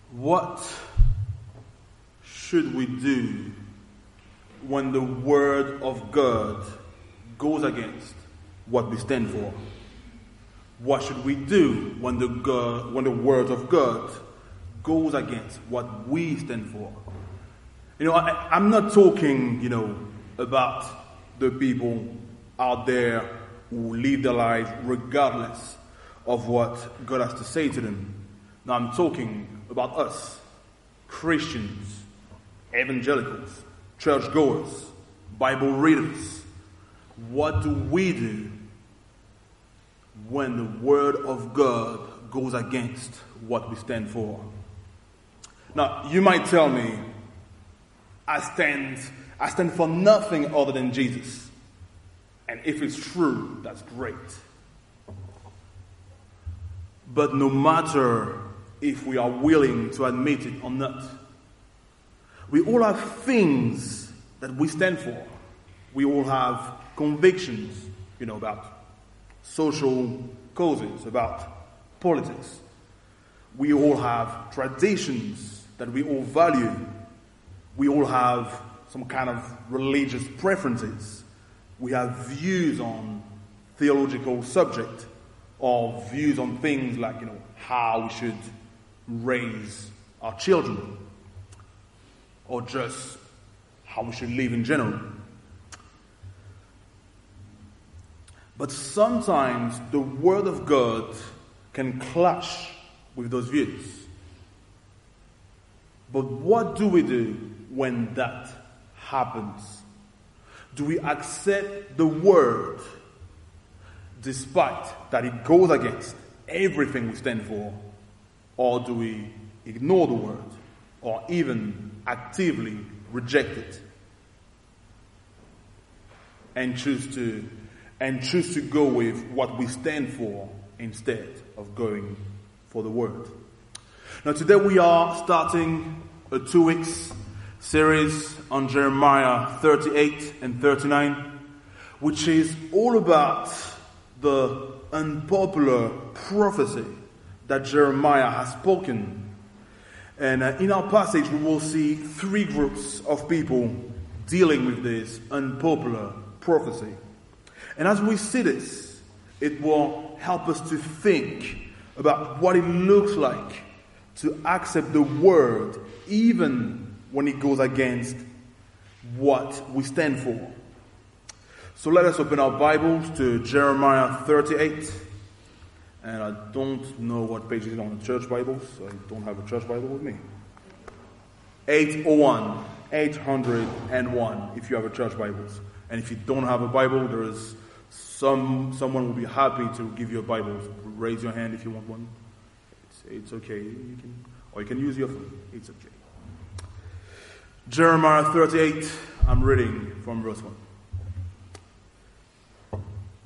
What should we do when the Word of God goes against what we stand for? What should we do when the Word of God goes against what we stand for? I'm not talking, about the people out there who live their lives regardless of what God has to say to them. Now I'm talking about us, Christians, evangelicals, churchgoers, Bible readers. What do we do when the Word of God goes against what we stand for? Now, you might tell me, I stand for nothing other than Jesus. And if it's true, that's great. But no matter if we are willing to admit it or not, we all have things that we stand for. We all have convictions, about social causes, about politics. We all have traditions that we all value. We all have some kind of religious preferences. We have views on theological subject, or views on things like, how we should raise our children, or just how we should live in general. But sometimes the Word of God can clash with those views. But what do we do when that happens? Do we accept the Word despite that it goes against everything we stand for? Or do we ignore the Word or even actively reject it and choose to go with what we stand for instead of going for the Word? Now today we are starting a 2 weeks series on Jeremiah 38 and 39, which is all about the unpopular prophecy that Jeremiah has spoken. And in our passage we will see 3 groups of people dealing with this unpopular prophecy. And as we see this, it will help us to think about what it looks like to accept the Word even when it goes against what we stand for. So let us open our Bibles to Jeremiah 38. And I don't know what page it is on the church Bibles. I don't have a church Bible with me. 801. If you have a church Bibles. And if you don't have a Bible, there is someone will be happy to give you a Bible. Raise your hand if you want one. It's okay. You can use your phone. It's okay. Jeremiah 38, I'm reading from verse 1.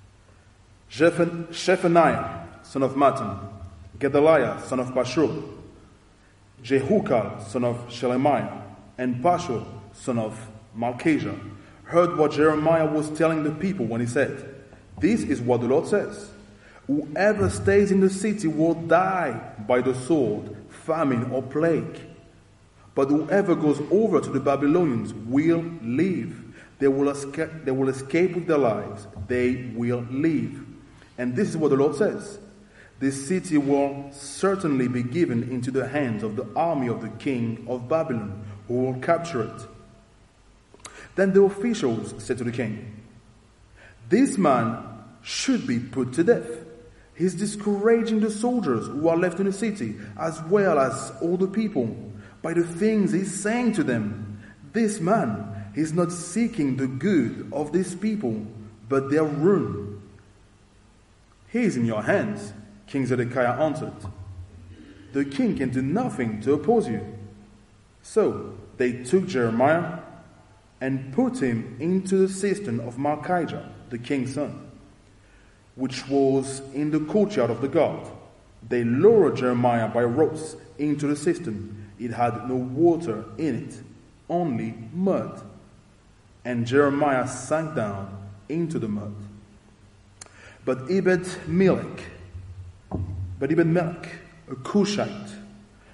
Shephaniah, son of Mattan, Gedaliah, son of Pashur, Jehukal, son of Shelemiah, and Pashur, son of Malchijah, heard what Jeremiah was telling the people when he said, "This is what the Lord says. Whoever stays in the city will die by the sword, famine, or plague. But whoever goes over to the Babylonians will live. They will escape with their lives. They will live. And this is what the Lord says. This city will certainly be given into the hands of the army of the king of Babylon, who will capture it." Then the officials said to the king, "This man should be put to death. He's discouraging the soldiers who are left in the city, as well as all the people, by the things he's saying to them. This man is not seeking the good of these people, but their ruin." "He is in your hands," King Zedekiah answered. "The king can do nothing to oppose you." So they took Jeremiah and put him into the cistern of Malchijah, the king's son, which was in the courtyard of the guard. They lowered Jeremiah by ropes into the cistern. It had no water in it, only mud. And Jeremiah sank down into the mud. But Ebed-Melech, a Cushite,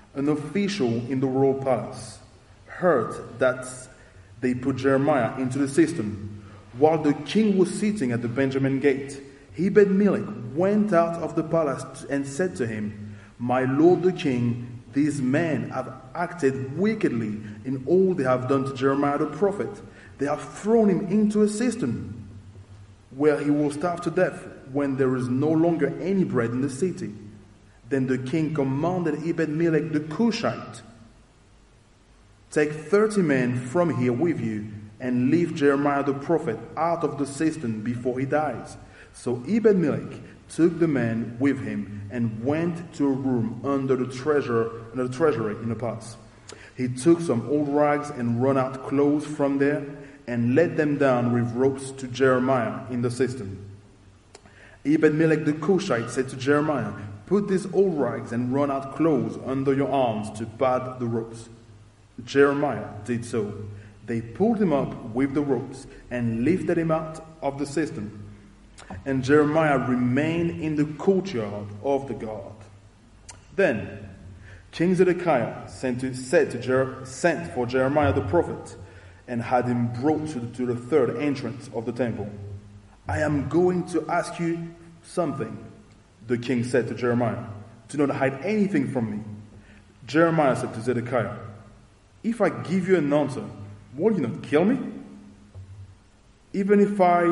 an official in the royal palace, heard that they put Jeremiah into the cistern while the king was sitting at the Benjamin gate. Ebed-Melech went out of the palace and said to him, "My lord the king, these men have acted wickedly in all they have done to Jeremiah the prophet. They have thrown him into a cistern, where he will starve to death when there is no longer any bread in the city." Then the king commanded Ebed-Melech the Cushite, "Take 30 men from here with you and leave Jeremiah the prophet out of the cistern before he dies." So Ebed-Melech took the men with him and went to a room under the treasury in the palace. He took some old rags and worn out clothes from there and let them down with ropes to Jeremiah in the cistern. Ebed-Melech the Cushite said to Jeremiah, "Put these old rags and worn out clothes under your arms to pad the ropes." Jeremiah did so. They pulled him up with the ropes and lifted him out of the cistern. And Jeremiah remained in the courtyard of the guard. Then King Zedekiah sent for Jeremiah the prophet and had him brought to the third entrance of the temple. "I am going to ask you something," the king said to Jeremiah. "Do not hide anything from me." Jeremiah said to Zedekiah, "If I give you an answer, will you not kill me? Even if I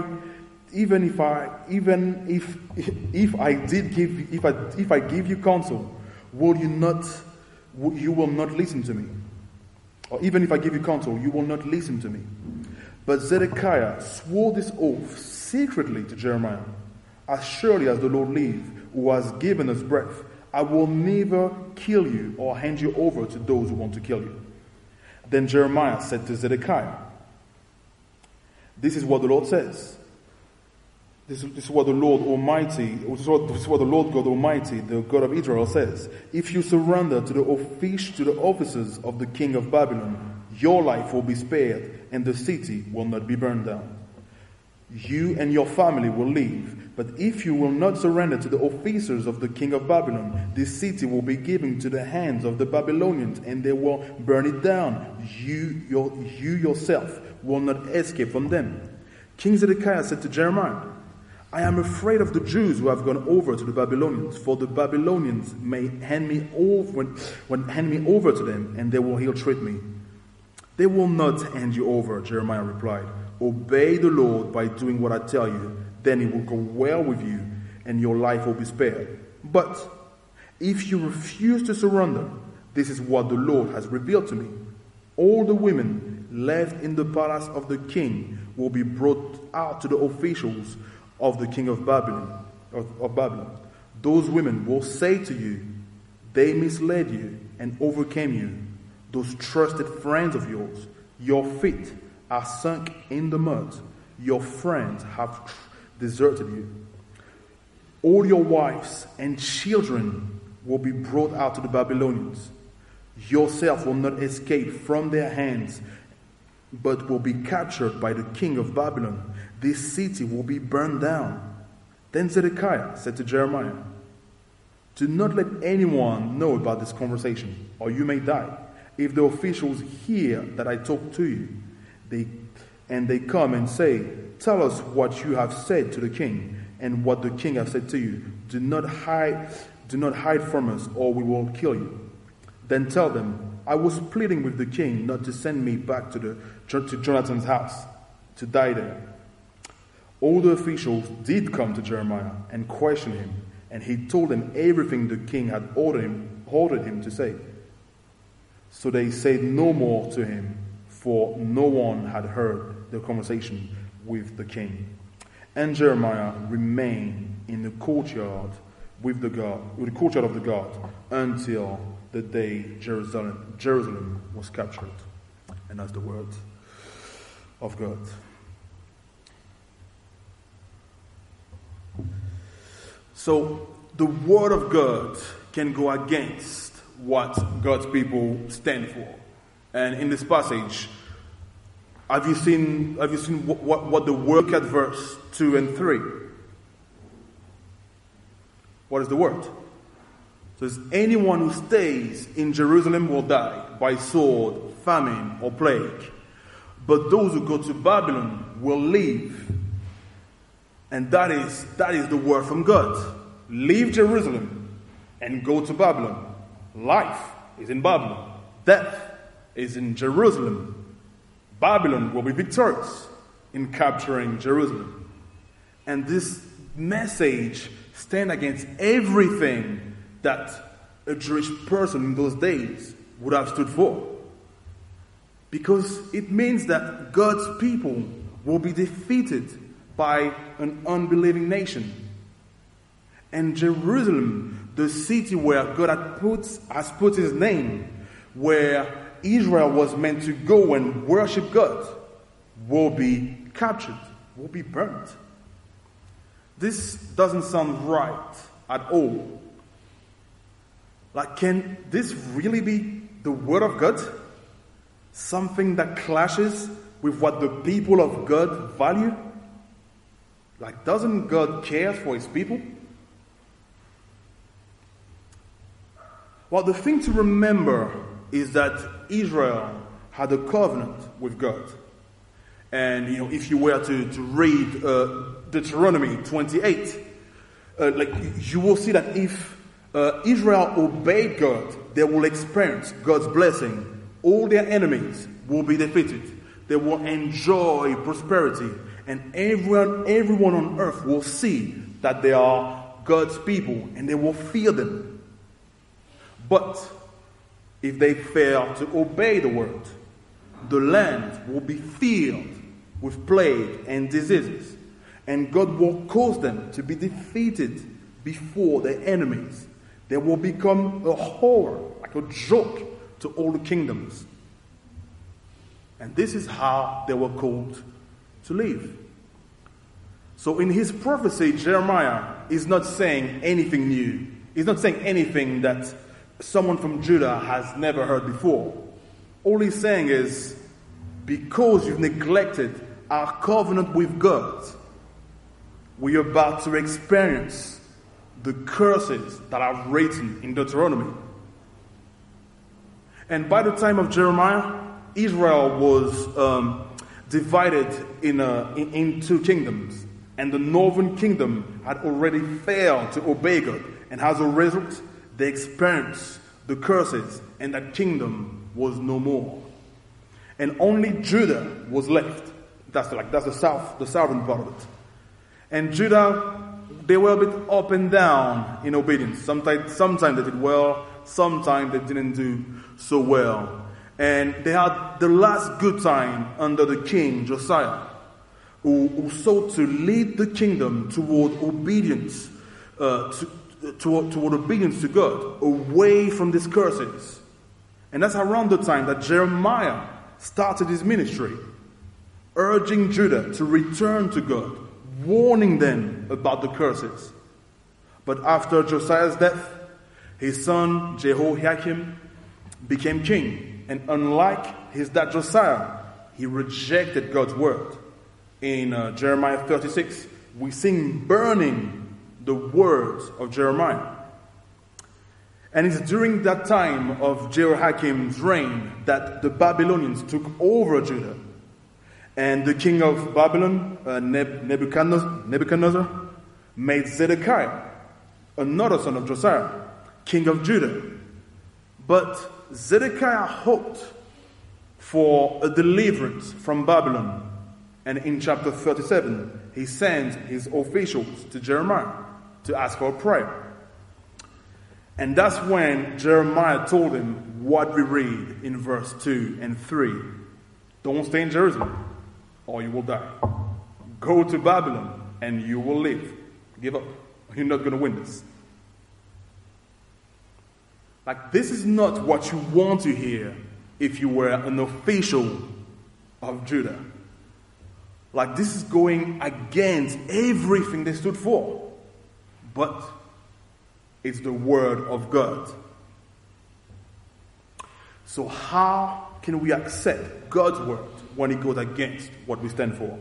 give you counsel, you will not listen to me. Or even if I give you counsel, you will not listen to me." But Zedekiah swore this oath secretly to Jeremiah, "As surely as the Lord lives, who has given us breath, I will never kill you or hand you over to those who want to kill you." Then Jeremiah said to Zedekiah, "This is what the Lord says. This is what the Lord God Almighty, the God of Israel, says. If you surrender to the officers of the king of Babylon, your life will be spared and the city will not be burned down. You and your family will live. But if you will not surrender to the officers of the king of Babylon, this city will be given to the hands of the Babylonians and they will burn it down. You yourself will not escape from them." King Zedekiah said to Jeremiah, "I am afraid of the Jews who have gone over to the Babylonians, for the Babylonians may hand me over to them, and they will ill-treat me." "They will not hand you over," Jeremiah replied. "Obey the Lord by doing what I tell you, then it will go well with you, and your life will be spared. But if you refuse to surrender, this is what the Lord has revealed to me. All the women left in the palace of the king will be brought out to the officials of the king of Babylon. Those women will say to you, 'They misled you and overcame you. Those trusted friends of yours, your feet are sunk in the mud. Your friends have deserted you. All your wives and children will be brought out to the Babylonians. Yourself will not escape from their hands, but will be captured by the king of Babylon. This city will be burned down." Then Zedekiah said to Jeremiah, "Do not let anyone know about this conversation, or you may die. If the officials hear that I talk to you, they come and say, 'Tell us what you have said to the king and what the king has said to you. Do not hide from us, or we will kill you.' Then tell them, 'I was pleading with the king not to send me back to Jonathan's house to die there.'" All the officials did come to Jeremiah and question him, and he told them everything the king had ordered him to say. So they said no more to him, for no one had heard the conversation with the king. And Jeremiah remained in the courtyard of the guard until the day Jerusalem was captured. And that's the word of God. So the word of God can go against what God's people stand for. And in this passage, have you seen what the word at verse 2 and 3? What is the word? So anyone who stays in Jerusalem will die by sword, famine, or plague. But those who go to Babylon will live. And that is the word from God. Leave Jerusalem and go to Babylon. Life is in Babylon. Death is in Jerusalem. Babylon will be victorious in capturing Jerusalem. And this message stands against everything that a Jewish person in those days would have stood for. Because it means that God's people will be defeated by an unbelieving nation. And Jerusalem, the city where God has put his name, where Israel was meant to go and worship God, will be captured, will be burnt. This doesn't sound right at all. Like, can this really be the word of God? Something that clashes with what the people of God value? Like, doesn't God care for his people? Well, the thing to remember is that Israel had a covenant with God. And, if you were to read Deuteronomy 28, you will see that if Israel obeyed God, they will experience God's blessing. All their enemies will be defeated. They will enjoy prosperity. And everyone on earth will see that they are God's people and they will fear them. But if they fail to obey the word, the land will be filled with plague and diseases. And God will cause them to be defeated before their enemies. They will become a horror, like a joke to all the kingdoms. And this is how they were called to live. So in his prophecy, Jeremiah is not saying anything new. He's not saying anything that someone from Judah has never heard before. All he's saying is, because you've neglected our covenant with God, we are about to experience the curses that are written in Deuteronomy. And by the time of Jeremiah, Israel was divided in two kingdoms. And the northern kingdom had already failed to obey God. And as a result, they experienced the curses, and that kingdom was no more. And only Judah was left. That's the southern part of it. And Judah, they were a bit up and down in obedience. Sometimes they did well, sometimes they didn't do so well. And they had the last good time under the king Josiah, who sought to lead the kingdom toward obedience, toward obedience to God, away from these curses. And that's around the time that Jeremiah started his ministry, urging Judah to return to God, warning them about the curses. But after Josiah's death, his son Jehoiakim became king. And unlike his dad Josiah, he rejected God's word. In Jeremiah 36, we see him burning the words of Jeremiah. And it's during that time of Jehoiakim's reign that the Babylonians took over Judah. And the king of Babylon, Nebuchadnezzar, made Zedekiah, another son of Josiah, king of Judah. But Zedekiah hoped for a deliverance from Babylon. And in chapter 37, he sends his officials to Jeremiah to ask for a prayer. And that's when Jeremiah told him what we read in verse 2 and 3. Don't stay in Jerusalem, or you will die. Go to Babylon, and you will live. Give up. You're not going to win this. Like, this is not what you want to hear if you were an official of Judah. Like, this is going against everything they stood for. But it's the word of God. So how can we accept God's word when it goes against what we stand for?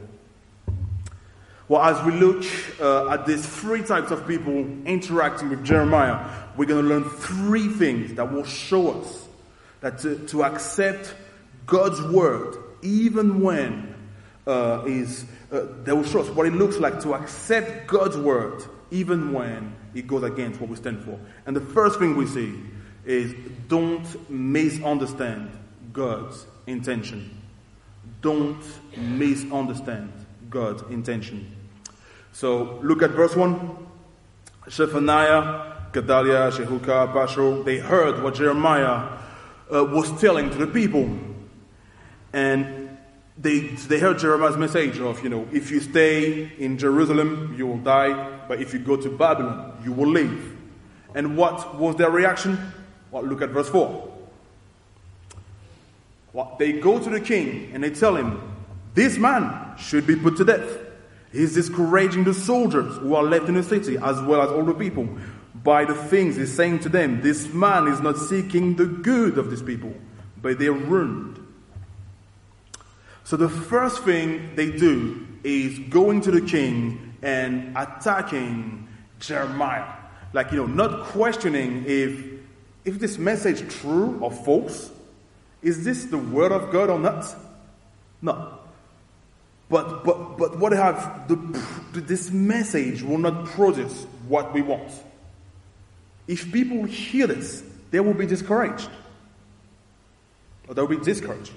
Well, as we look at these three types of people interacting with Jeremiah, we're going to learn 3 things that will show us that to accept God's word, even when they will show us what it looks like to accept God's word, even when it goes against what we stand for. And the first thing we see is don't misunderstand God's intention. Don't misunderstand God's intention. So look at verse 1. Zephaniah, Gedaliah, Shehuka, Pashur, they heard what Jeremiah was telling to the people. And they heard Jeremiah's message of, if you stay in Jerusalem, you will die. But if you go to Babylon, you will live. And what was their reaction? Well, look at verse 4. Well, they go to the king and they tell him, this man should be put to death. He's discouraging the soldiers who are left in the city, as well as all the people, by the things he's saying to them. This man is not seeking the good of these people, but they're ruined. So the first thing they do is going to the king and attacking Jeremiah. Not questioning if this message true or false. Is this the word of God or not? No. But what I have, this message will not produce what we want. If people hear this, they will be discouraged. Or they will be discouraged.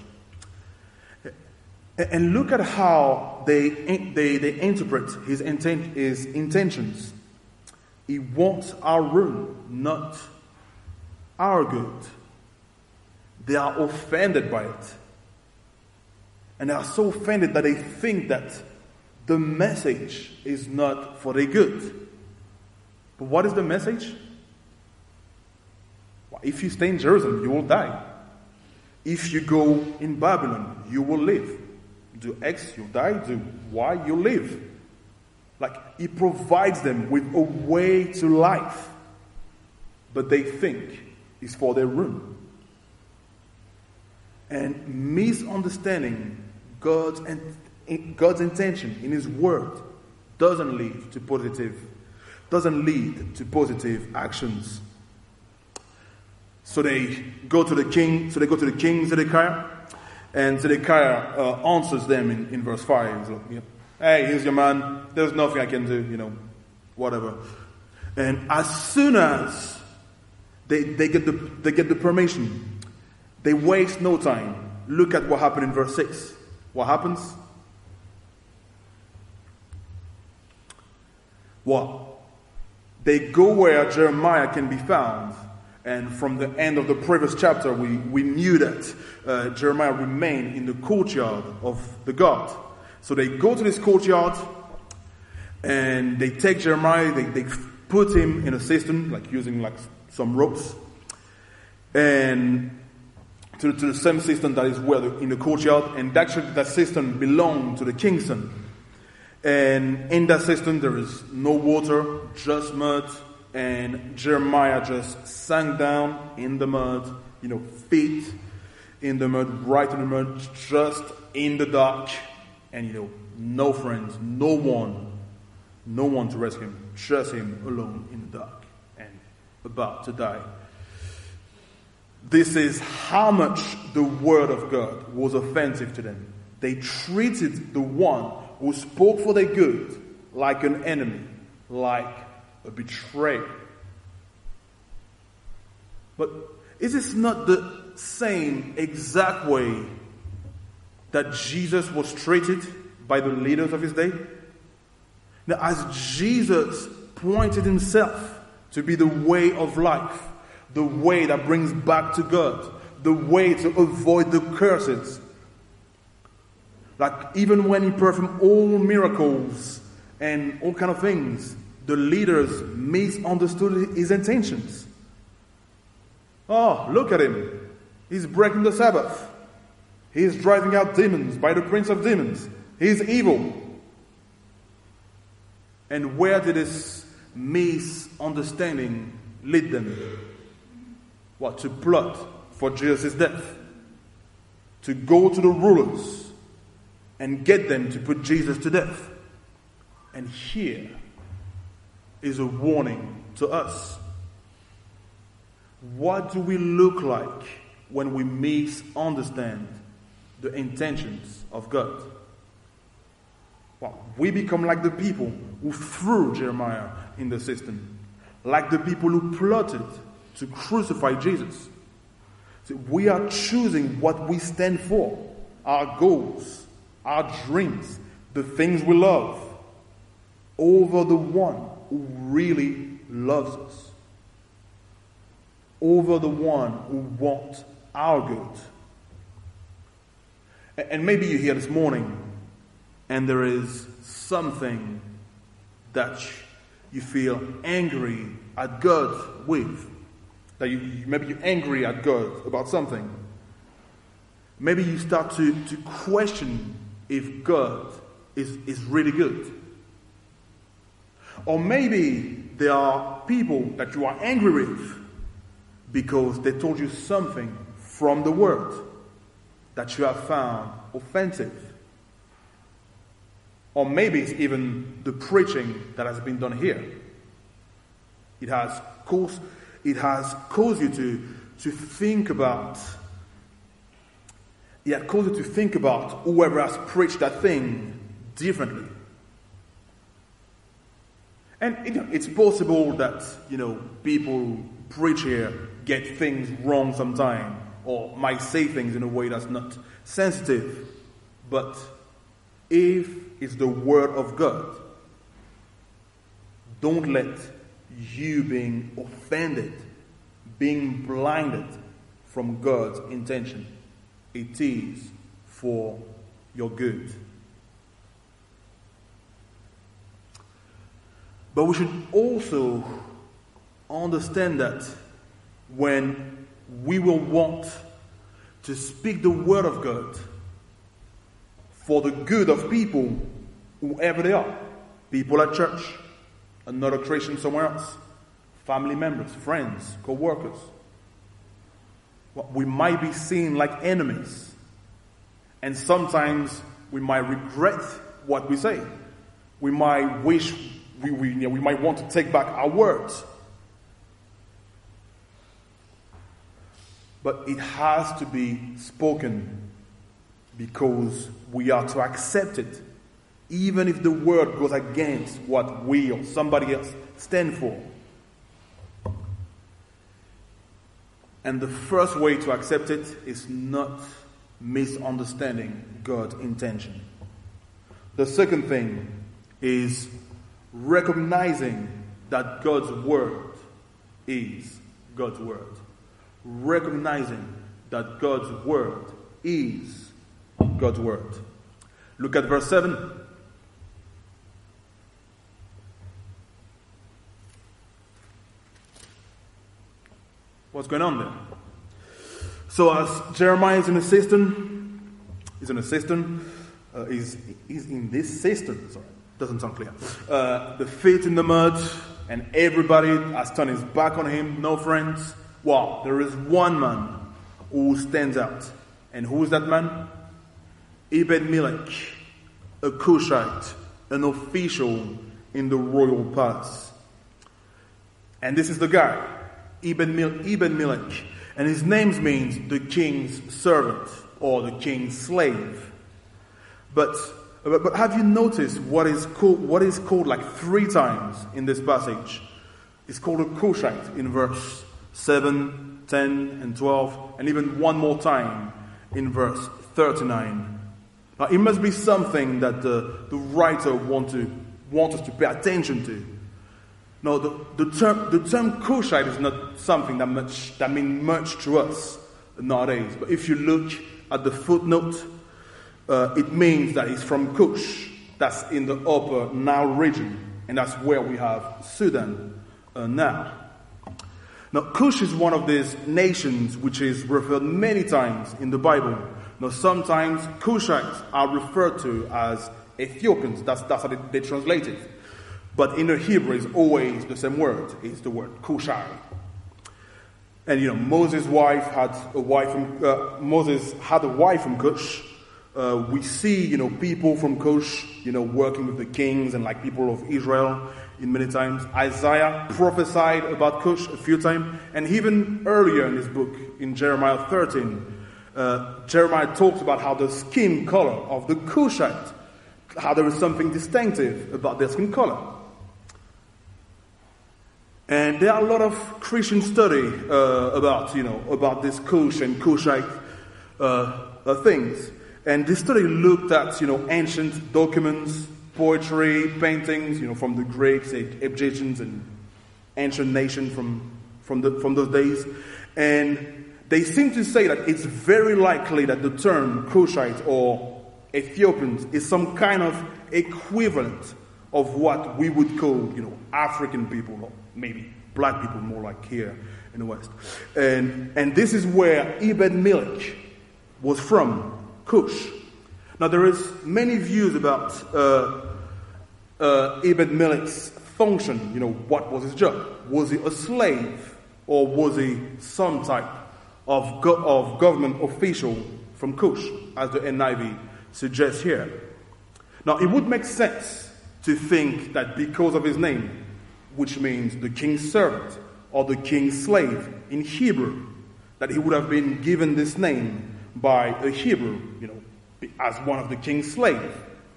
And look at how they interpret his intentions. He wants our ruin, not our good. They are offended by it. And they are so offended that they think that the message is not for their good. But what is the message? Well, if you stay in Jerusalem, you will die. If you go in Babylon, you will live. Do X, you die. Do Y, you live. He provides them with a way to life. But they think it's for their ruin. And misunderstanding God's intention in His Word doesn't lead to positive actions. So they go to the king. So they go to the king Zedekiah, and Zedekiah answers them in verse 5. He's like, hey, here's your man. There's nothing I can do. Whatever. And as soon as they get the permission, they waste no time. Look at what happened in verse 6. What happens? Well, they go where Jeremiah can be found. And from the end of the previous chapter, we knew that Jeremiah remained in the courtyard of the God. So they go to this courtyard and they take Jeremiah, they put him in a cistern, using some ropes. And to the same cistern that is in the courtyard, and actually that cistern belonged to the king's son. And in that cistern there is no water, just mud, and Jeremiah just sank down in the mud, feet in the mud, right in the mud, just in the dark, and no friends, no one to rescue him, just him alone in the dark and about to die. This is how much the word of God was offensive to them. They treated the one who spoke for their good like an enemy, like a betrayer. But is this not the same exact way that Jesus was treated by the leaders of his day? Now, as Jesus pointed himself to be the way of life, the way that brings back to God, the way to avoid the curses. Even when he performed all miracles and all kind of things, the leaders misunderstood his intentions. Oh, look at him. He's breaking the Sabbath. He's driving out demons by the prince of demons. He's evil. And where did this misunderstanding lead them? What? To plot for Jesus' death. To go to the rulers and get them to put Jesus to death. And here is a warning to us. what do we look like when we misunderstand the intentions of God? Well, we become like the people who threw Jeremiah in the cistern, like the people who plotted to crucify Jesus. So we are choosing what we stand for, our goals, our dreams, the things we love, over the one who really loves us, over the one who wants our good. And maybe you're here this morning and there is something that you feel angry at God with. That maybe you're angry at God about something. Maybe you start to question if God is really good. Or maybe there are people that you are angry with because they told you something from the Word that you have found offensive. Or maybe it's even the preaching that has been done here. It has caused you to think about. It has caused you to think about whoever has preached that thing differently. And it's possible that people who preach here get things wrong sometime, or might say things in a way that's not sensitive. But if it's the Word of God, don't let you being offended, being blinded from God's intention. It is for your good. But we should also understand that when we will want to speak the Word of God for the good of people, whoever they are, people at church, another Christian somewhere else, family members, friends, co-workers, we might be seen like enemies. And sometimes we might regret what we say. We might wish we might want to take back our words. But it has to be spoken because we are to accept it, even if the word goes against what we or somebody else stand for. And the first way to accept it is not misunderstanding God's intention. The second thing is recognizing that God's word is God's word. Recognizing that God's word is God's word. Look at verse 7. What's going on there? So as Jeremiah is in a cistern, he's in this cistern, sorry, doesn't sound clear. The feet in the mud, and everybody has turned his back on him, no friends. Wow, there is one man who stands out. And who is that man? Ebed-Melech, a Cushite, an official in the royal palace. And this is the guy, Ebed-Melech. And his name means the king's servant or the king's slave. But have you noticed what is called like 3 times in this passage? It's called a Cushite in verse 7, 10, and 12, and even one more time in verse 39. Now, it must be something that the writer want us to pay attention to. No, the term Cushite is not something that means much to us nowadays. But if you look at the footnote, it means that it's from Cush. That's in the upper Nile region, and that's where we have Sudan now. Now, Cush is one of these nations which is referred many times in the Bible. Now, sometimes Cushites are referred to as Ethiopians. That's how they translate it. But in the Hebrew, it's always the same word. It's the word Cushai. And Moses had a wife from Cush. We see people from Cush, working with the kings and like people of Israel. in many times. Isaiah prophesied about Cush a few times. And even earlier in his book, in Jeremiah 13, Jeremiah talks about how the skin color of the Cushite, how there is something distinctive about their skin color. And there are a lot of Christian study about this Cush and Cushite things. And this study looked at, ancient documents, poetry, paintings, from the Greeks, Egyptians, and ancient nations from those days. And they seem to say that it's very likely that the term Cushite or Ethiopians is some kind of equivalent of what we would call, African people, or maybe black people, more like here in the West. And this is where Ebed-Melech was from, Cush. Now there is many views about Ebed-Melech's function. What was his job? Was he a slave, or was he some type of government official from Cush, as the NIV suggests here? Now it would make sense to think that because of his name, which means the king's servant or the king's slave in Hebrew, that he would have been given this name by a Hebrew, as one of the king's slaves.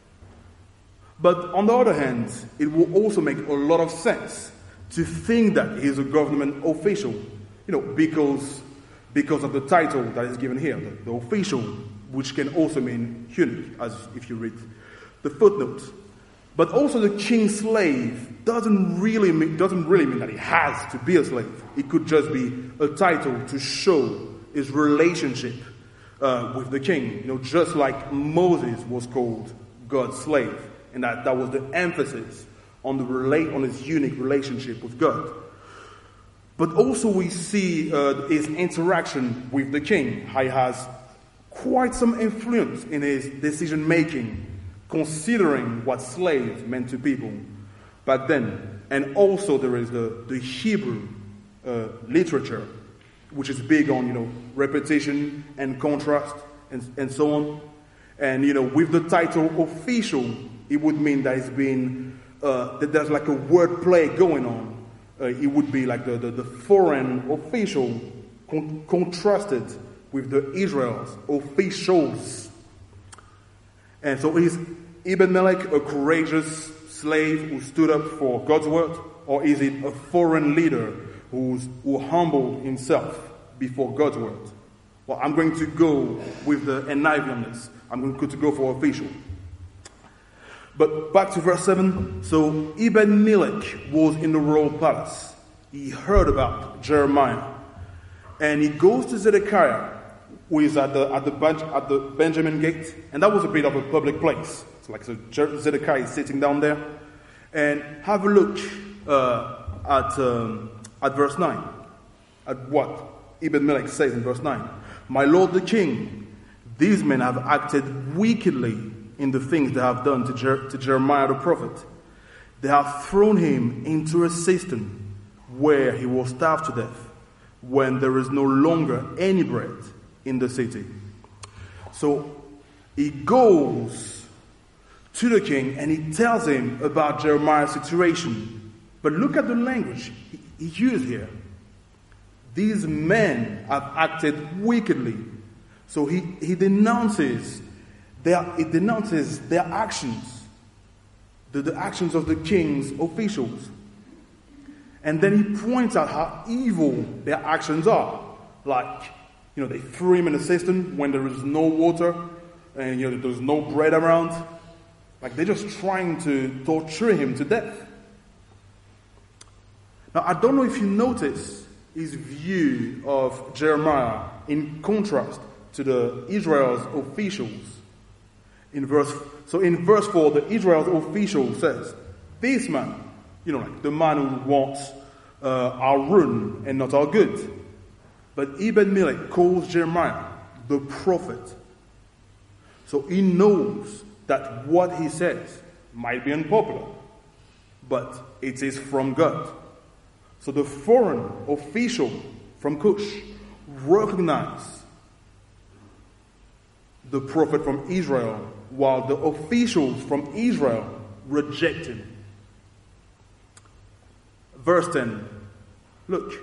But on the other hand, it will also make a lot of sense to think that he's a government official, because of the title that is given here, the official, which can also mean eunuch, as if you read the footnotes. But also the king's slave doesn't really mean that he has to be a slave. It could just be a title to show his relationship with the king. Just like Moses was called God's slave, and that was the emphasis on his unique relationship with God. But also we see his interaction with the king. He has quite some influence in his decision making, considering what slaves meant to people back then. And also there is the Hebrew literature, which is big on, repetition and contrast and so on. And, with the title official, it would mean that it's been, that there's like a word play going on. It would be like the foreign official contrasted with the Israel's officials. And so is Ebed-Melech a courageous slave who stood up for God's word? Or is it a foreign leader who humbled himself before God's word? Well, I'm going to go with the NIV on this. I'm going to go for official. But back to verse 7. So Ebed-Melech was in the royal palace. He heard about Jeremiah. And he goes to Zedekiah, who is at the Benjamin gate. And that was a bit of a public place. So Zedekiah is sitting down there. And have a look at verse 9. At what Ebed-Melech says in verse 9. My lord the king, these men have acted wickedly in the things they have done to Jeremiah the prophet. They have thrown him into a cistern where he will starve to death when there is no longer any bread in the city. So he goes to the king and he tells him about Jeremiah's situation. But look at the language he used here. These men have acted wickedly. So he denounces their actions, the actions of the king's officials. And then he points out how evil their actions are. Like, they threw him in a cistern when there is no water and there's no bread around. Like, they're just trying to torture him to death. Now, I don't know if you notice his view of Jeremiah in contrast to the Israel's officials. In verse 4, the Israel's official says, this man, like the man who wants our ruin and not our good. But Ebed-Melech calls Jeremiah the prophet. So he knows that what he says might be unpopular, but it is from God. So the foreign official from Cush recognized the prophet from Israel, while the officials from Israel rejected him. verse 10. Look.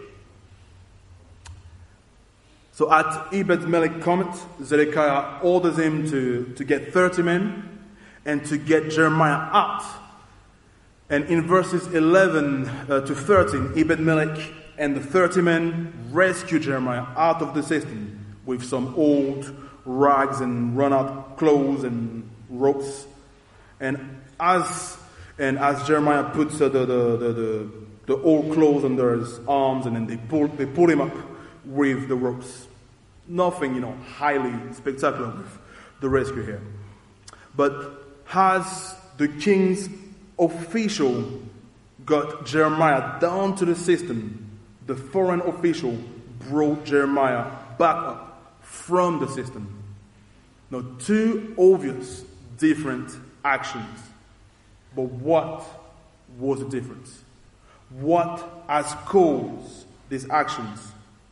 So at Ebed-Melech's command, Zedekiah orders him to get 30 men and to get Jeremiah out. And in verses 11 to 13, Ebed-Melech and the 30 men rescue Jeremiah out of the cistern with some old rags and run-out clothes and ropes. And as Jeremiah puts the old clothes under his arms, and then they pull him up with the ropes. Nothing, highly spectacular with the rescue here. But as the king's official got Jeremiah down to the cistern, the foreign official brought Jeremiah back up from the cistern. Now, two obvious different actions. But what was the difference? What has caused these actions?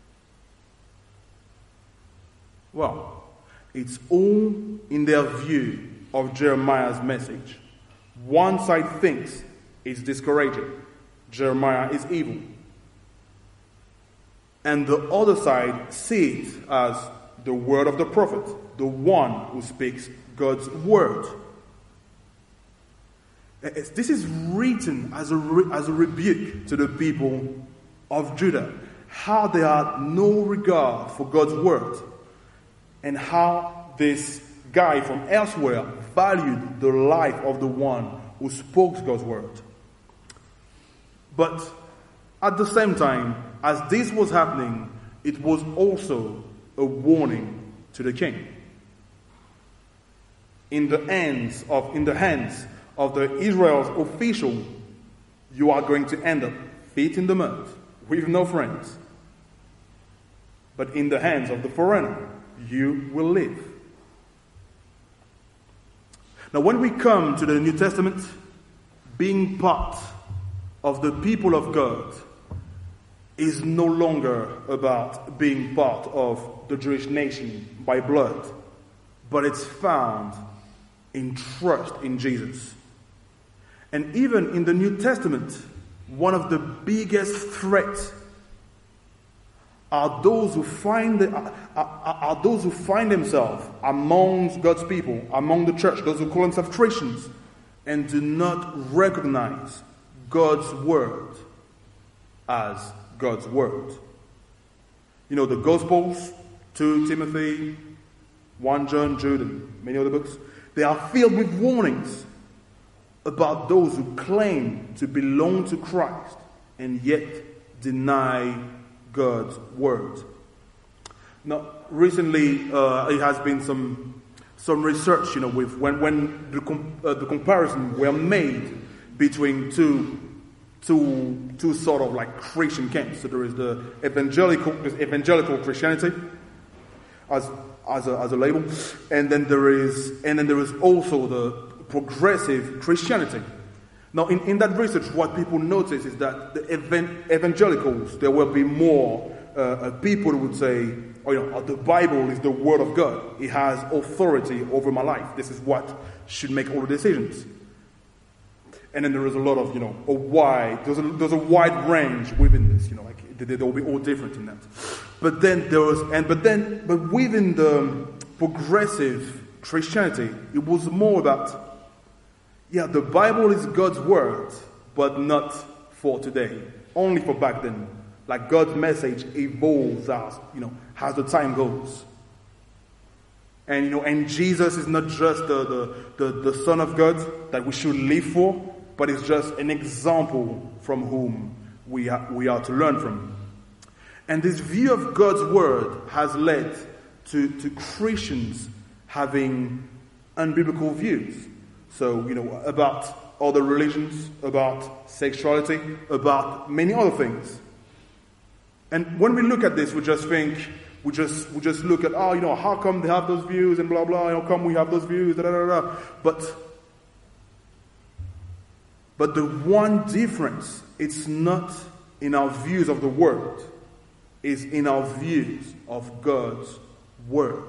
Well, it's all in their view of Jeremiah's message. One side thinks it's discouraging. Jeremiah is evil. And the other side sees it as the word of the prophet, the one who speaks God's word. This is written as a rebuke to the people of Judah, how they had no regard for God's word, and how this guy from elsewhere valued the life of the one who spoke God's word. But at the same time, as this was happening, it was also a warning to the king. In the hands of the Israel's official, you are going to end up feet in the mud with no friends. But in the hands of the foreigner, you will live. Now, when we come to the New Testament, being part of the people of God is no longer about being part of the Jewish nation by blood, but it's found in trust in Jesus. And even in the New Testament, one of the biggest threats are those who find themselves amongst God's people, among the church, those who call themselves Christians, and do not recognize God's word as God's word. The Gospels, 2 Timothy, 1 John, Jude, and many other books, they are filled with warnings about those who claim to belong to Christ and yet deny God's word. Now, recently, it has been some research, with when the comparison were made between two sort of like Christian camps. So there is the evangelical Christianity as a label, and then there is also the progressive Christianity. Now, in that research, what people notice is that the evangelicals, there will be more people who would say, the Bible is the word of God. It has authority over my life. This is what should make all the decisions. And then there is a lot of, there's a wide range within this, they will be all different in that. But within the progressive Christianity, it was more about, the Bible is God's word, but not for today, only for back then. Like God's message evolves as the time goes. And Jesus is not just the Son of God that we should live for, but it's just an example from whom we are to learn from. And this view of God's word has led to Christians having unbiblical views. So, about other religions, about sexuality, about many other things. And when we look at this, we just look at, how come they have those views and blah, blah, how come we have those views, da, da, da, da. But the one difference, it's not in our views of the word, it's in our views of God's word.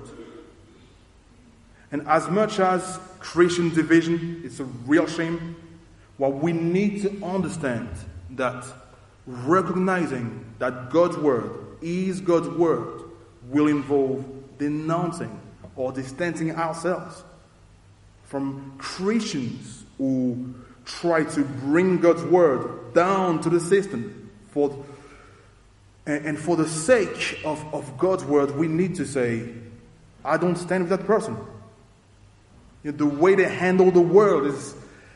And as much as Christian division is a real shame, we need to understand that recognizing that God's word is God's word will involve denouncing or distancing ourselves from Christians who try to bring God's word down to the system. And for the sake of God's word, we need to say, I don't stand with that person. The way they handle the word is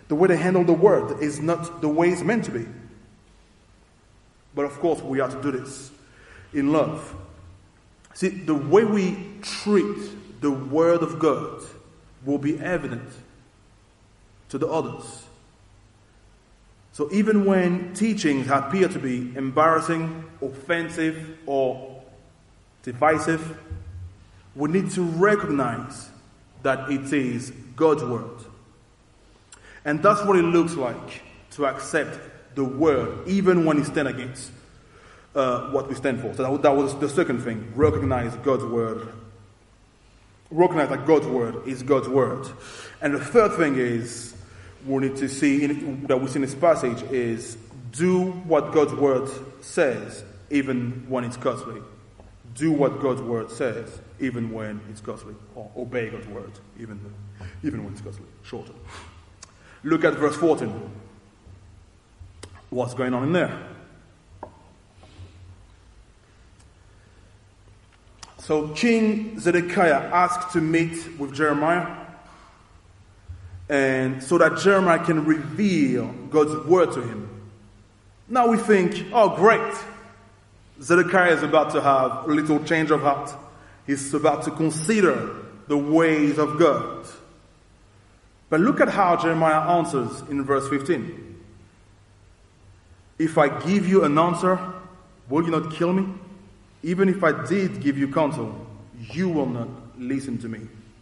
not the way it's meant to be. But of course, we have to do this in love. See, the way we treat the word of God will be evident to the others. So even when teachings appear to be embarrassing, offensive, or divisive, we need to recognize that it is God's word. And that's what it looks like to accept the word, even when it stands against what we stand for. So that was the second thing. Recognize God's word. Recognize that God's word is God's word. And the third thing is, we need to see that we see in this passage is do what God's word says, even when it's costly. Do what God's word says, even when it's costly. Or obey God's word, even when it's costly. Shorter. Look at verse 14. What's going on in there? So King Zedekiah asked to meet with Jeremiah, and so that Jeremiah can reveal God's word to him. Now we think, oh great, Zedekiah is about to have a little change of heart. He's about to consider the ways of God. But look at how Jeremiah answers in verse 15. If I give you an answer, will you not kill me? Even if I did give you counsel, you will not listen to me.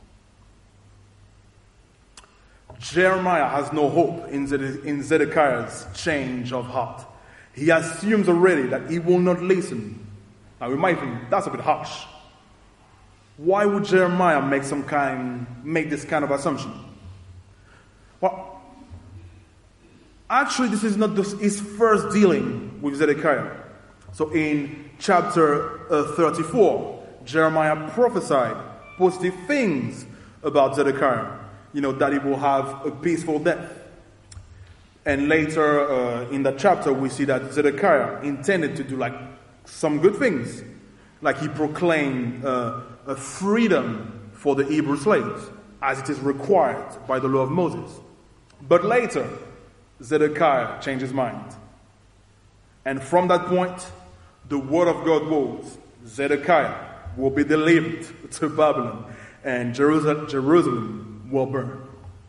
Jeremiah has no hope in Zedekiah's change of heart. He assumes already that he will not listen. Now we might think that's a bit harsh. Why would Jeremiah make this kind of assumption? Well, actually this is not his first dealing with Zedekiah. So in chapter 34, Jeremiah prophesied positive things about Zedekiah. That he will have a peaceful death. And later in that chapter, we see that Zedekiah intended to do some good things. Like he proclaimed a freedom for the Hebrew slaves, as it is required by the law of Moses. But later, Zedekiah changed his mind. And from that point, the word of God was, Zedekiah will be delivered to Babylon, and Jerusalem will burn.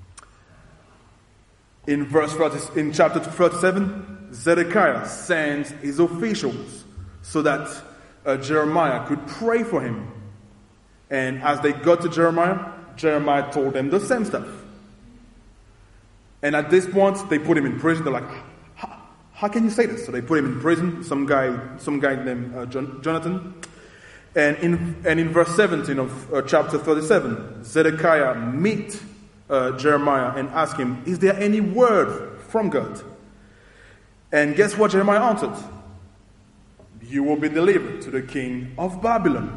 In chapter 37, Zedekiah sends his officials so that Jeremiah could pray for him. And as they got to Jeremiah, Jeremiah told them the same stuff. And at this point, they put him in prison. They're like, how can you say this? So they put him in prison, some guy named Jonathan. And in verse 17 of chapter 37, Zedekiah meet Jeremiah and ask him, is there any word from God? And guess what Jeremiah answered? You will be delivered to the king of Babylon.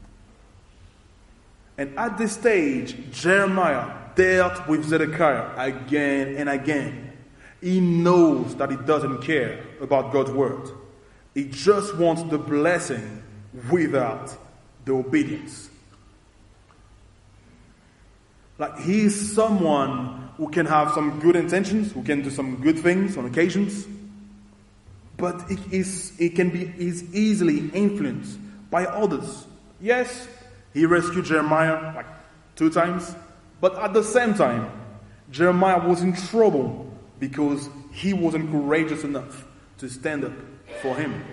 And at this stage, Jeremiah dealt with Zedekiah again and again. He knows that he doesn't care about God's word. He just wants the blessing without the obedience. He's someone who can have some good intentions, who can do some good things on occasions, but is easily influenced by others. Yes, he rescued Jeremiah 2 times, but at the same time, Jeremiah was in trouble because he wasn't courageous enough to stand up for him.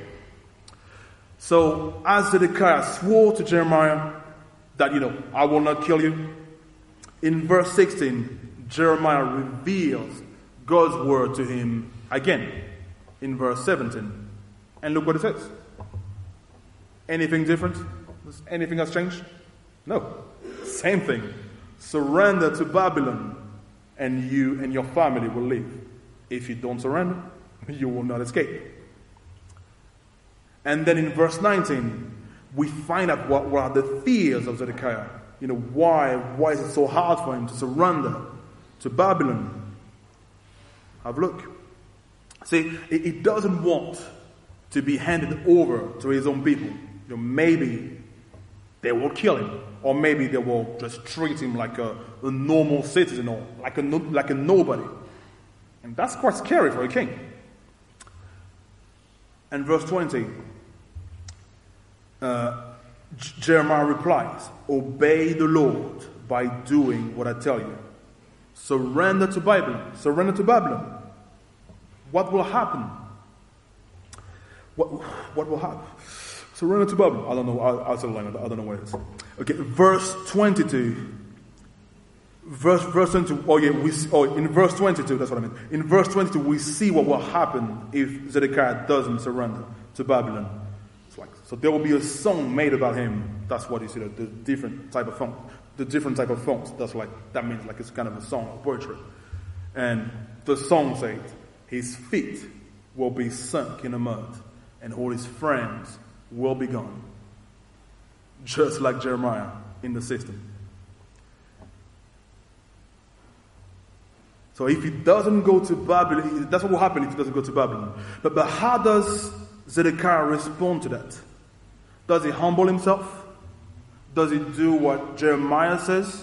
So as Zedekiah swore to Jeremiah that, I will not kill you, in verse 16, Jeremiah reveals God's word to him again in verse 17. And look what it says. Anything different? Anything has changed? No. Same thing. Surrender to Babylon and you and your family will live. If you don't surrender, you will not escape. And then in verse 19, we find out what are the fears of Zedekiah. Why is it so hard for him to surrender to Babylon? Have a look. See, he doesn't want to be handed over to his own people. Maybe they will kill him, or maybe they will just treat him like a normal citizen, or like a nobody. And that's quite scary for a king. And verse 20, Jeremiah replies, "Obey the Lord by doing what I tell you. Surrender to Babylon. Surrender to Babylon." What will happen? What will happen? Surrender to Babylon. I don't know. I'll tell you. I don't know where it is. Okay, verse 22. Verse 22. Oh yeah, in verse 22. That's what I meant. In verse 22, we see what will happen if Zedekiah doesn't surrender to Babylon. So there will be a song made about him. That's what you see. The different type of font. The different type of fonts. That means it's kind of a song or poetry. And the song says, "His feet will be sunk in the mud, and all his friends will be gone." Just like Jeremiah in the system. So if he doesn't go to Babylon, that's what will happen if he doesn't go to Babylon. But how does Zedekiah respond to that? Does he humble himself? Does he do what Jeremiah says?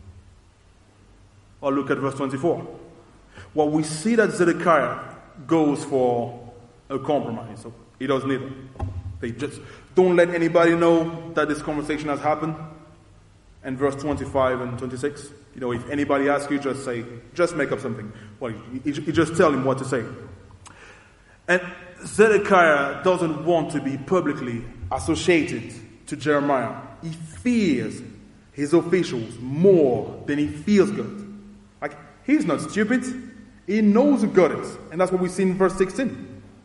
Or look at verse 24. Well, we see that Zedekiah goes for a compromise. So he does neither. They just don't let anybody know that this conversation has happened. And verse 25 and 26, if anybody asks you, just make up something. Well, you just tell him what to say. And Zedekiah doesn't want to be publicly associated to Jeremiah. He fears his officials more than he feels God. He's not stupid. He knows who God is. And that's what we see in verse 16.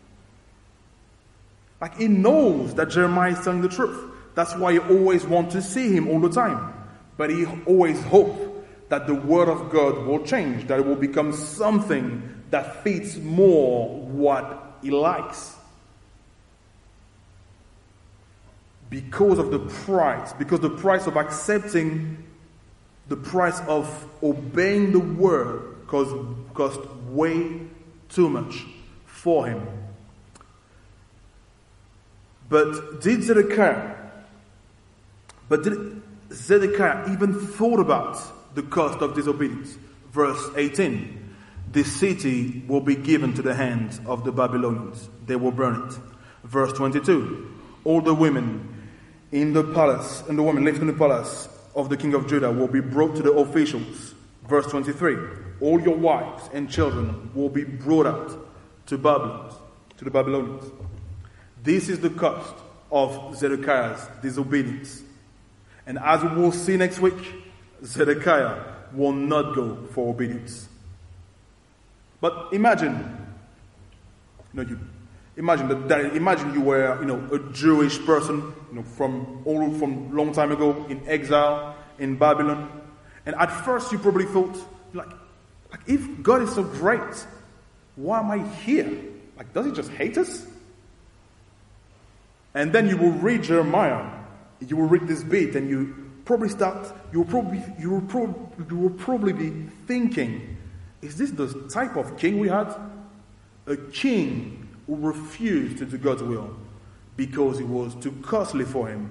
He knows that Jeremiah is telling the truth. That's why he always wants to see him all the time. But he always hopes that the word of God will change, that it will become something that fits more what he likes. Because of the price of accepting, the price of obeying the word cost way too much for him. But did Zedekiah even thought about the cost of disobedience? Verse 18, "The city will be given to the hands of the Babylonians. They will burn it." Verse 22, "All the women in the palace, and the women living in the palace of the king of Judah will be brought to the officials." Verse 23, "All your wives and children will be brought out to the Babylonians." This is the cost of Zedekiah's disobedience. And as we will see next week, Zedekiah will not go for obedience. But imagine you were, a Jewish person, from long time ago in exile in Babylon. And at first you probably thought, if God is so great, why am I here? Does he just hate us? And then you will read Jeremiah. You will read this bit, and you will probably be thinking, is this the type of king we had? A king who refused to do God's will because it was too costly for him,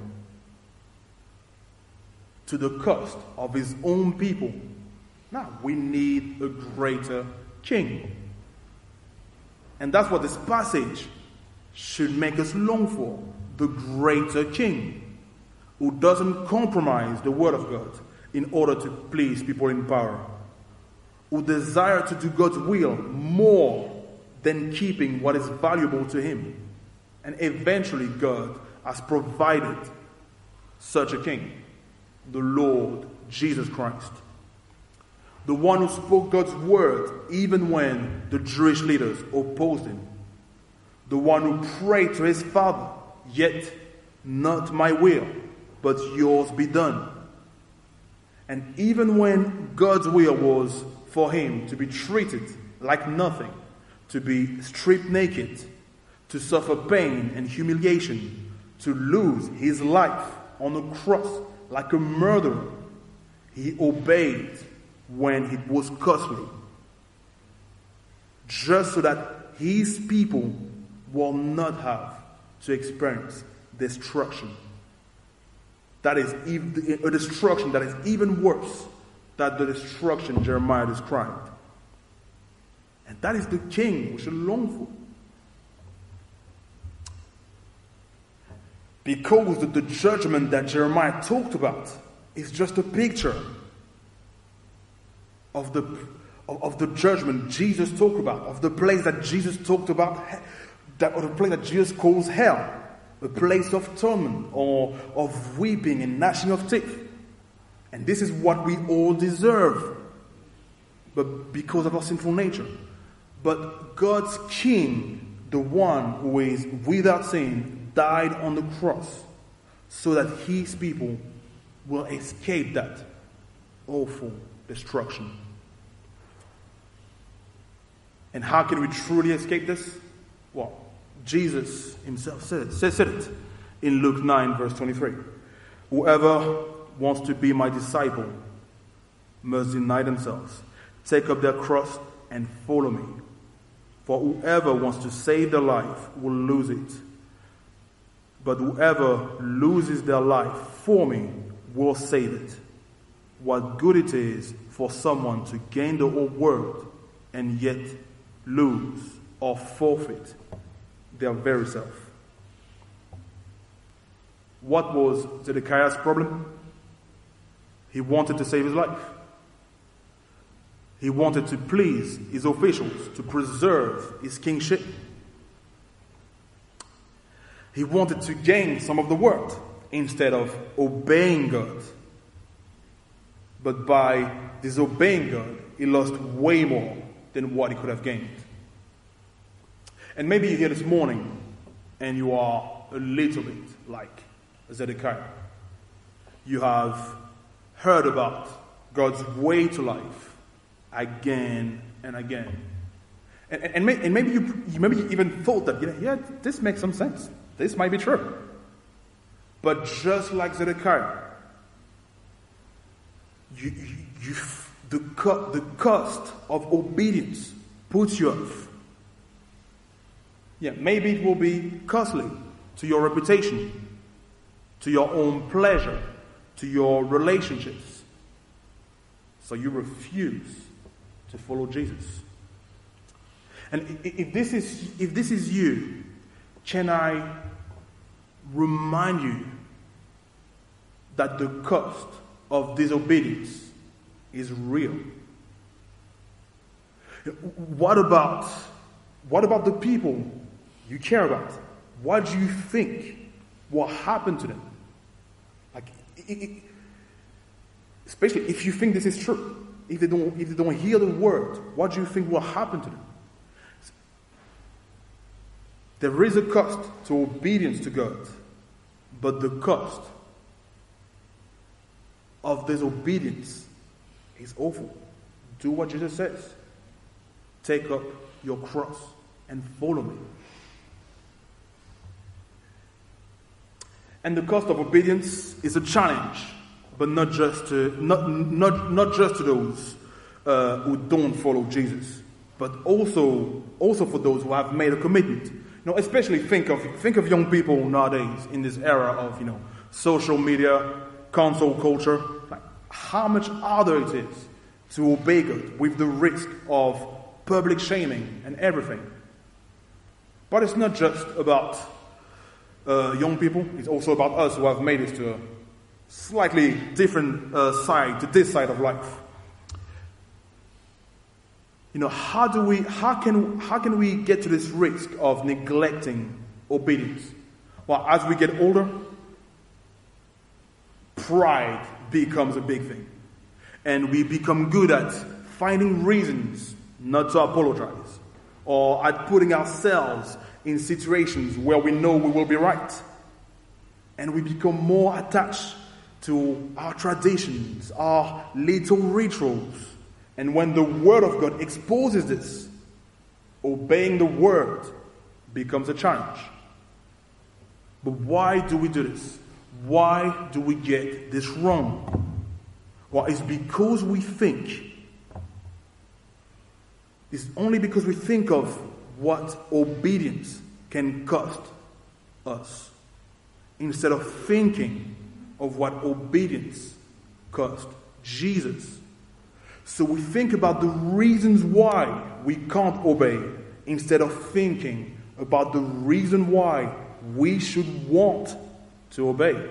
to the cost of his own people. Now, we need a greater king. And that's what this passage should make us long for. The greater king who doesn't compromise the word of God in order to please people in power, who desire to do God's will more than keeping what is valuable to him. And eventually God has provided such a king, the Lord Jesus Christ. The one who spoke God's word even when the Jewish leaders opposed him. The one who prayed to his Father, "Yet not my will, but yours be done." And even when God's will was for him to be treated like nothing, to be stripped naked, to suffer pain and humiliation, to lose his life on the cross like a murderer. He obeyed when it was costly, just so that his people will not have to experience destruction. That is a destruction that is even worse than the destruction Jeremiah described. And that is the king we should long for. Because the judgment that Jeremiah talked about is just a picture of the judgment Jesus talked about, of the place that Jesus talked about, or the place that Jesus calls hell, a place of torment or of weeping and gnashing of teeth. And this is what we all deserve, but because of our sinful nature. But God's King, the one who is without sin, died on the cross so that his people will escape that awful destruction. And how can we truly escape this? Well, Jesus himself said it in Luke 9 verse 23. Whoever wants to be my disciple must deny themselves, take up their cross and follow me. For whoever wants to save their life will lose it. But whoever loses their life for me will save it. What good it is for someone to gain the whole world and yet lose or forfeit their very self. What was Zedekiah's problem? He wanted to save his life. He wanted to please his officials, to preserve his kingship. He wanted to gain some of the world instead of obeying God. But by disobeying God, he lost way more than what he could have gained. And maybe you're here this morning and you are a little bit like Zedekiah. You have heard about God's way to life again and again. And maybe you even thought that, yeah, this makes some sense. This might be true. But just like Zedekiah, the cost of obedience puts you off. Yeah, maybe it will be costly to your reputation, to your own pleasure, to your relationships. So you refuse to follow Jesus. And if this is you, can I remind you that the cost of disobedience is real? What about the people you care about? What do you think will happen to them? Especially if you think this is true. If they don't hear the word, what do you think will happen to them? There is a cost to obedience to God, but the cost of disobedience is awful. Do what Jesus says. Take up your cross and follow me. And the cost of obedience is a challenge, but not just to those who don't follow Jesus, but also for those who have made a commitment. Especially think of young people nowadays in this era of social media, cancel culture. Like how much harder it is to obey God with the risk of public shaming and everything. But it's not just about young people. It's also about us who have made it to a slightly different side, to this side of life. How can we get to this risk of neglecting obedience? Well, as we get older, pride becomes a big thing. And we become good at finding reasons not to apologize, or at putting ourselves in situations where we know we will be right. And we become more attached to our traditions, our little rituals. And when the Word of God exposes this, obeying the Word becomes a challenge. But why do we do this? Why do we get this wrong? Well, it's because we think. It's only because we think of what obedience can cost us, instead of thinking of what obedience cost Jesus. So we think about the reasons why we can't obey, instead of thinking about the reason why we should want to obey.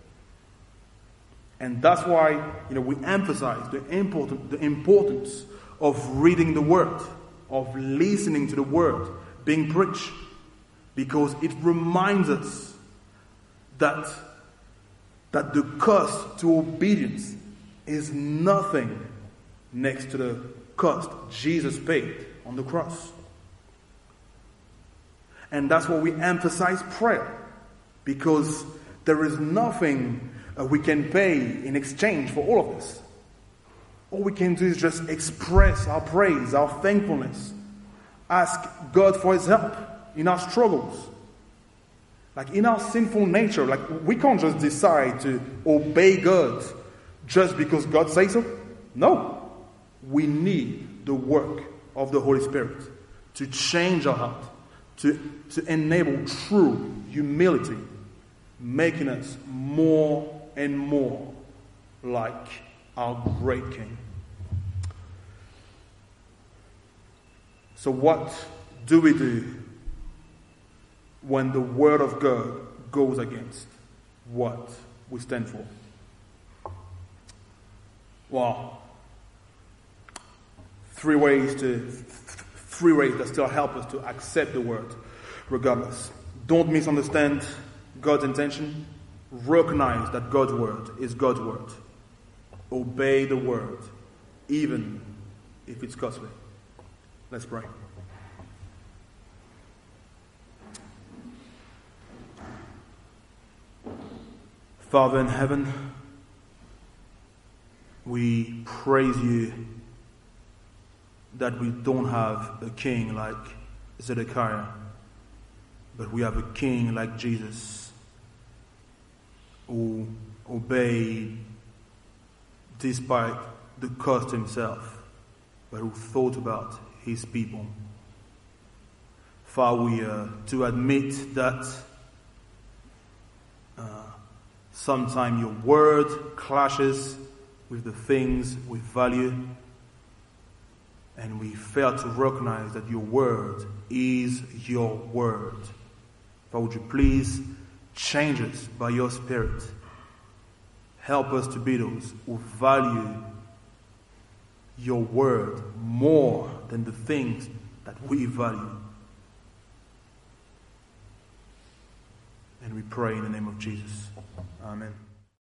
And that's why, we emphasize the importance of reading the Word, of listening to the Word being preached, because it reminds us that the cost to obedience is nothing next to the cost Jesus paid on the cross. And that's why we emphasize prayer, because there is nothing we can pay in exchange for all of this. All we can do is just express our praise, our thankfulness, ask God for His help in our struggles. Like in our sinful nature, we can't just decide to obey God just because God says so. No. We need the work of the Holy Spirit to change our heart, to enable true humility, making us more and more like our great King. So what do we do when the Word of God goes against what we stand for? Well, three ways that still help us to accept the Word regardless. Don't misunderstand God's intention. Recognize that God's Word is God's Word. Obey the Word, even if it's costly. Let's pray. Father in heaven, we praise you that we don't have a king like Zedekiah, but we have a king like Jesus, who obeyed despite the cost himself, but who thought about his people. Father, we to admit that sometimes your word clashes with the things we value, and we fail to recognize that your word is your word. Father, would you please change us by your Spirit? Help us to be those who value your word more than the things that we value. And we pray in the name of Jesus. Amen.